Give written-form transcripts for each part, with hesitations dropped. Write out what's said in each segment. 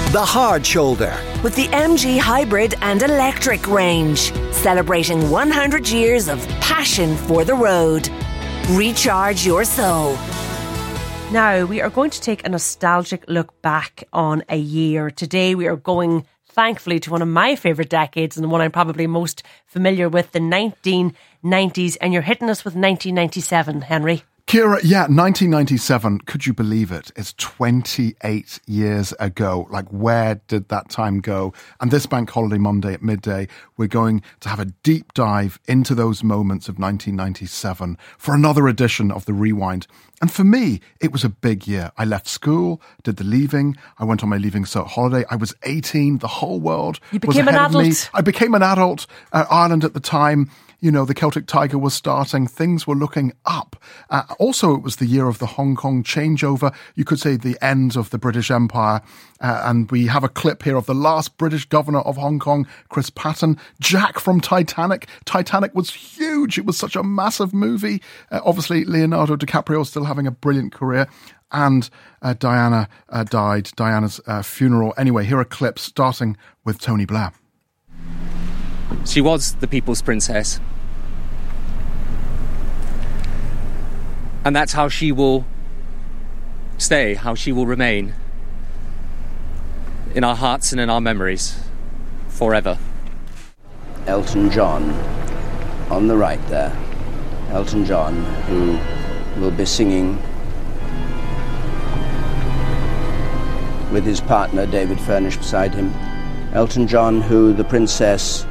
The Hard Shoulder. With the MG Hybrid and Electric range. Celebrating 100 years of passion for the road. Recharge your soul. Now, we are going to take a nostalgic look back on a year. Today we are going, thankfully, to one of my favourite decades and the one I'm probably most familiar with, the 1990s. And you're hitting us with 1997, Henry. Ciara, yeah, 1997, could you believe it? It's 28 years ago. Like, where did that time go? And this Bank Holiday Monday at midday, we're going to have a deep dive into those moments of 1997 for another edition of The Rewind. And for me, it was a big year. I left school, did the leaving. I went on my leaving cert holiday. I was 18. The whole world was ahead of me. I became an adult. Ireland at the time, you know, the Celtic Tiger was starting. Things were looking up. Also, it was the year of the Hong Kong changeover. You could say the end of the British Empire. And we have a clip here of the last British governor of Hong Kong, Chris Patten. Jack from Titanic. Titanic was huge. It was such a massive movie. Obviously, Leonardo DiCaprio still having a brilliant career. And Diana died. Diana's funeral. Anyway, here are clips starting with Tony Blair. She was the people's princess. And that's how she will stay, how she will remain in our hearts and in our memories forever. Elton John, on the right there. Elton John, who will be singing with his partner David Furnish beside him. Elton John, who the princess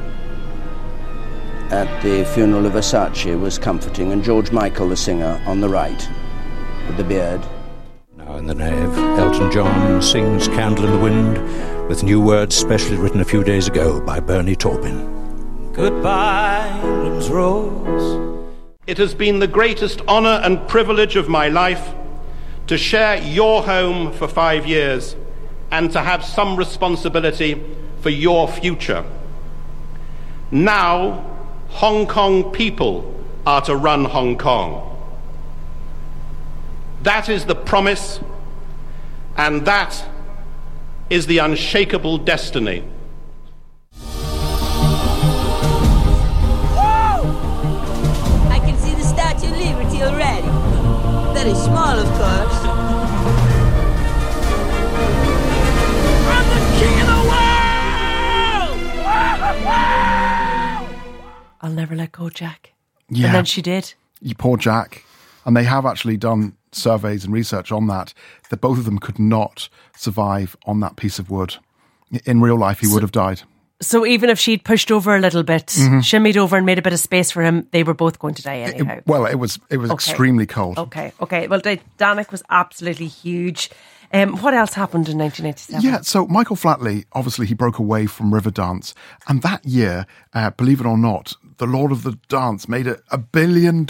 at the funeral of Versace was comforting, and George Michael, the singer, on the right, with the beard. Now in the nave, Elton John sings Candle in the Wind with new words specially written a few days ago by Bernie Taupin. Goodbye, England's Rose. It has been the greatest honour and privilege of my life to share your home for 5 years and to have some responsibility for your future. Now, Hong Kong people are to run Hong Kong. That is the promise, and that is the unshakable destiny. I can see the Statue of Liberty already. Very small, of course. I'm the king of the world! I'll never let go, Jack. Yeah. And then she did. You poor Jack. And they have actually done surveys and research on that both of them could not survive on that piece of wood. In real life, he would have died. So even if she'd pushed over a little bit, shimmied over and made a bit of space for him, they were both going to die anyhow. It was okay. Extremely cold. Okay. Well, Titanic was absolutely huge. What else happened in 1987? Yeah, so Michael Flatley, obviously he broke away from Riverdance. And that year, believe it or not, the Lord of the Dance made it $1 billion.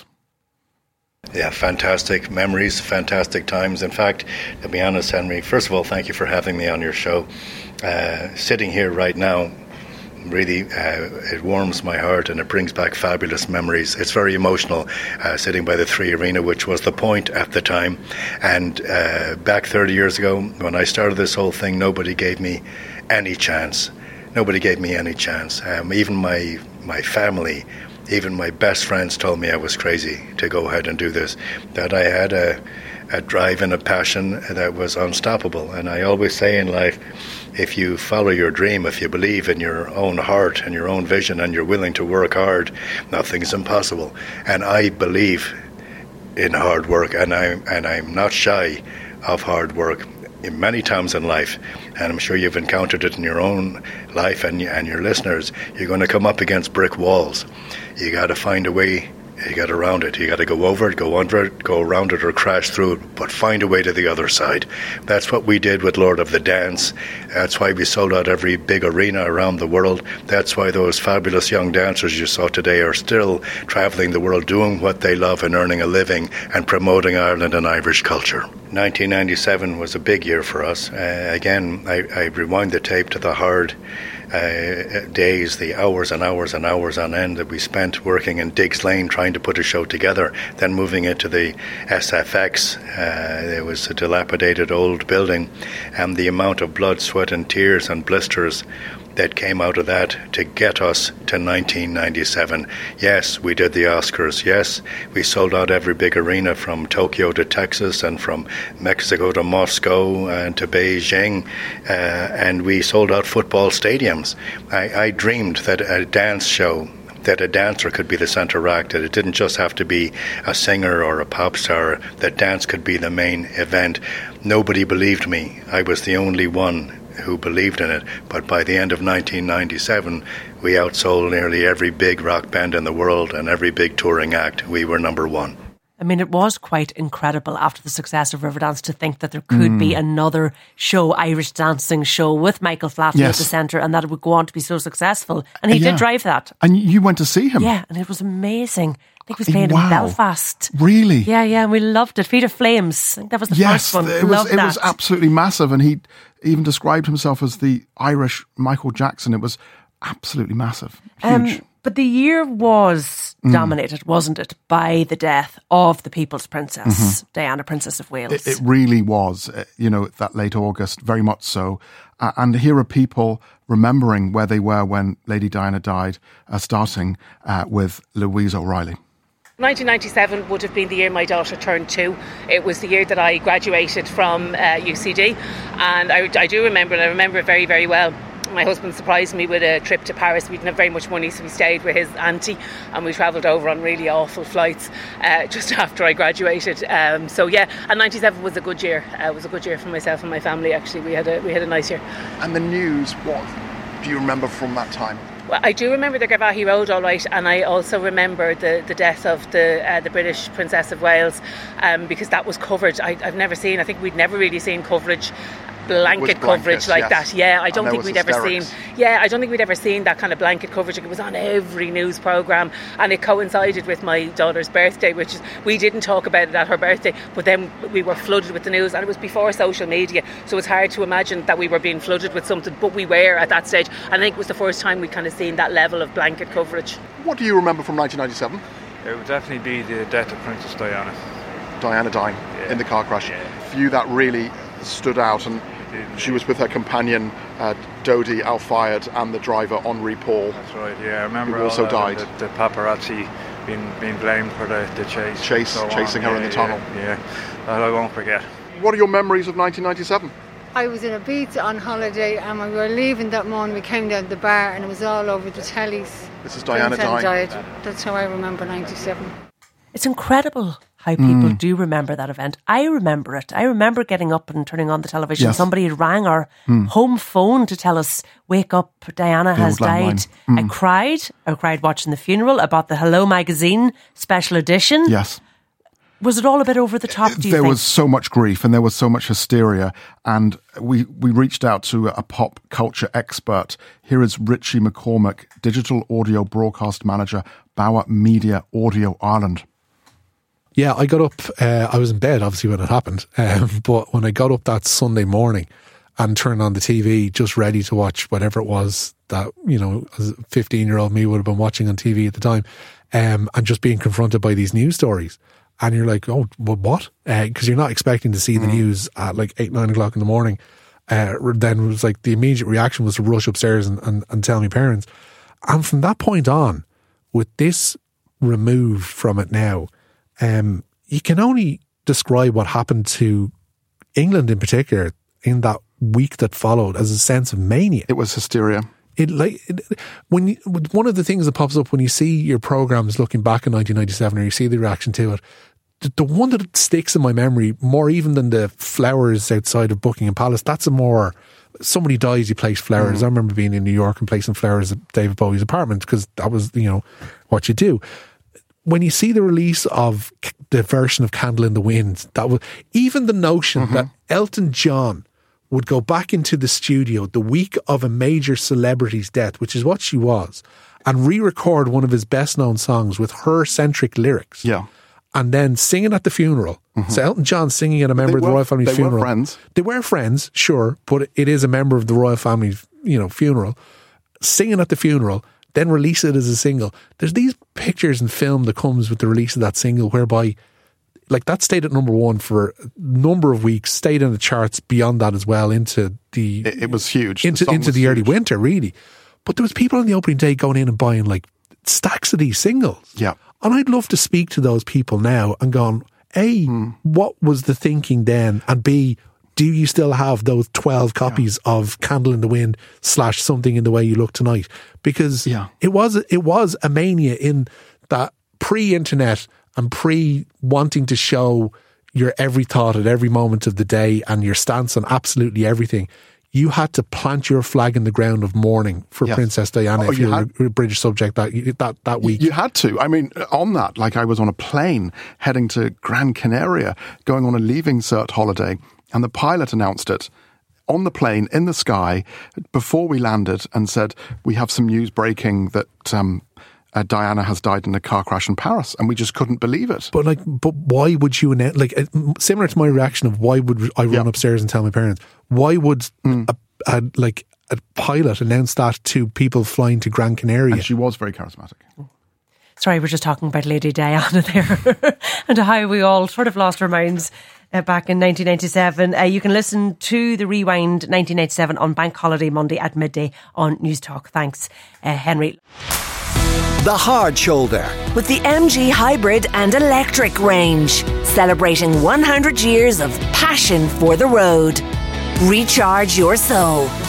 Yeah, fantastic memories, fantastic times. In fact, to be honest, Henry, first of all, thank you for having me on your show. Sitting here right now, really, it warms my heart and it brings back fabulous memories. It's very emotional, sitting by the Three Arena, which was the point at the time. And back 30 years ago, when I started this whole thing, nobody gave me any chance. Nobody gave me any chance. Even my family, even my best friends told me I was crazy to go ahead and do this, that I had a drive and a passion that was unstoppable. And I always say in life, if you follow your dream, if you believe in your own heart and your own vision and you're willing to work hard, nothing's impossible. And I believe in hard work, and I'm not shy of hard work many times in life, and I'm sure you've encountered it in your own life and your listeners. You're going to come up against brick walls. You got to find a way. You got to round it. You got to go over it, go under it, go around it, or crash through it, but find a way to the other side. That's what we did with Lord of the Dance. That's why we sold out every big arena around the world. That's why those fabulous young dancers you saw today are still travelling the world, doing what they love and earning a living and promoting Ireland and Irish culture. 1997 was a big year for us. Again, I rewind the tape to the hard days, the hours and hours and hours on end that we spent working in Diggs Lane trying to put a show together, then moving it to the SFX. It was a dilapidated old building, and the amount of blood, sweat and tears and blisters that came out of that to get us to 1997. Yes, we did the Oscars. Yes, we sold out every big arena from Tokyo to Texas and from Mexico to Moscow and to Beijing, and we sold out football stadiums. I dreamed that a dance show, that a dancer could be the centre act, that it didn't just have to be a singer or a pop star, that dance could be the main event. Nobody believed me. I was the only one who believed in it, but by the end of 1997 we outsold nearly every big rock band in the world and every big touring act. We were number one. I mean, it was quite incredible after the success of Riverdance to think that there could be another show, Irish dancing show, with Michael Flatley at the centre, and that it would go on to be so successful. And he did drive that. And you went to see him? Yeah, and it was amazing. I think he was playing in Belfast. Really? Yeah, and we loved it. Feet of Flames. I think that was the first one. It was absolutely massive, and he even described himself as the Irish Michael Jackson. It was absolutely massive. Huge. But the year was dominated, wasn't it, by the death of the People's Princess, Diana, Princess of Wales. It really was, that late August, very much so. And here are people remembering where they were when Lady Diana died, starting with Louise O'Reilly. 1997 would have been the year my daughter turned 2. It was the year that I graduated from UCD, and I do remember, and I remember it very, very well. My husband surprised me with a trip to Paris. We didn't have very much money, so we stayed with his auntie, and we travelled over on really awful flights just after I graduated. And 97 was a good year. It was a good year for myself and my family. Actually, we had a nice year. And the news, what do you remember from that time? Well, I do remember the Garvaghey Road, all right, and I also remember the death of the British Princess of Wales, because that was covered. I think we'd never really seen coverage. Blanket coverage like that. Yeah, I don't think we'd ever seen that kind of blanket coverage. It was on every news programme, and it coincided with my daughter's birthday, which is, we didn't talk about it at her birthday, but then we were flooded with the news, and it was before social media, so it's hard to imagine that we were being flooded with something, but we were at that stage. I think it was the first time we kind of seen that level of blanket coverage. What do you remember from 1997? It would definitely be the death of Princess Diana. Diana dying in the car crash. For you, that really stood out, and she was with her companion Dodi Al-Fayed and the driver Henri Paul. That's right, yeah. I remember who also died. The paparazzi being blamed for the chase. Chasing her in the tunnel. Yeah, that I won't forget. What are your memories of 1997? I was in Ibiza on holiday, and when we were leaving that morning, we came down to the bar and it was all over the tellies. This is Diana dying. That's how I remember 97. It's incredible how people do remember that event. I remember it. I remember getting up and turning on the television. Yes. Somebody had rang our home phone to tell us, wake up, Diana has died. I cried watching the funeral. I bought the Hello magazine special edition. Yes. Was it all a bit over the top, do you think? There was so much grief and there was so much hysteria, and we reached out to a pop culture expert. Here is Richie McCormack, Digital Audio Broadcast Manager, Bauer Media Audio Ireland. Yeah, I got up, I was in bed obviously when it happened, but when I got up that Sunday morning and turned on the TV, just ready to watch whatever it was that, as a 15-year-old me would have been watching on TV at the time, and just being confronted by these news stories. And you're like, oh, well, what? Because you're not expecting to see the news at like 8, 9 o'clock in the morning. Then it was like the immediate reaction was to rush upstairs and tell my parents. And from that point on, with this removed from it now, you can only describe what happened to England in particular in that week that followed as a sense of mania. It was hysteria. One of the things that pops up when you see your programmes looking back in 1997 or you see the reaction to it, the one that sticks in my memory more even than the flowers outside of Buckingham Palace, that's a more, somebody dies, you place flowers. I remember being in New York and placing flowers at David Bowie's apartment because that was, what you do. When you see the release of the version of Candle in the Wind, that was even the notion that Elton John would go back into the studio the week of a major celebrity's death, which is what she was, and re-record one of his best-known songs with her-centric lyrics. Yeah. And then sing it at the funeral. So Elton John singing at a member of the royal family's funeral. They were friends. They were friends, sure, but it is a member of the royal family's, funeral. singing at the funeral, then release it as a single. There's these pictures and film that comes with the release of that single whereby like that stayed at number one for a number of weeks, stayed in the charts beyond that as well into the... It was huge. Into the early winter, really. But there was people on the opening day going in and buying like stacks of these singles. Yeah. And I'd love to speak to those people now and gone, A, what was the thinking then? And B, do you still have those 12 copies of Candle in the Wind / Something in the Way You Look Tonight? Because it was a mania in that pre-internet and pre-wanting to show your every thought at every moment of the day and your stance on absolutely everything. You had to plant your flag in the ground of mourning for Princess Diana if you were a British subject that week. You had to. I mean, on that, like I was on a plane heading to Gran Canaria, going on a leaving cert holiday, and the pilot announced it on the plane in the sky before we landed and said, we have some news breaking that Diana has died in a car crash in Paris, and we just couldn't believe it. But why would you announce? Like, similar to my reaction of why would I run upstairs and tell my parents? Why would a pilot announce that to people flying to Gran Canaria? And she was very charismatic. Sorry, we're just talking about Lady Diana there and how we all sort of lost our minds back in 1997. You can listen to the Rewind 1997 on Bank Holiday Monday at midday on News Talk. Thanks, Henry. The Hard Shoulder with the MG Hybrid and Electric range, celebrating 100 years of passion for the road. Recharge your soul.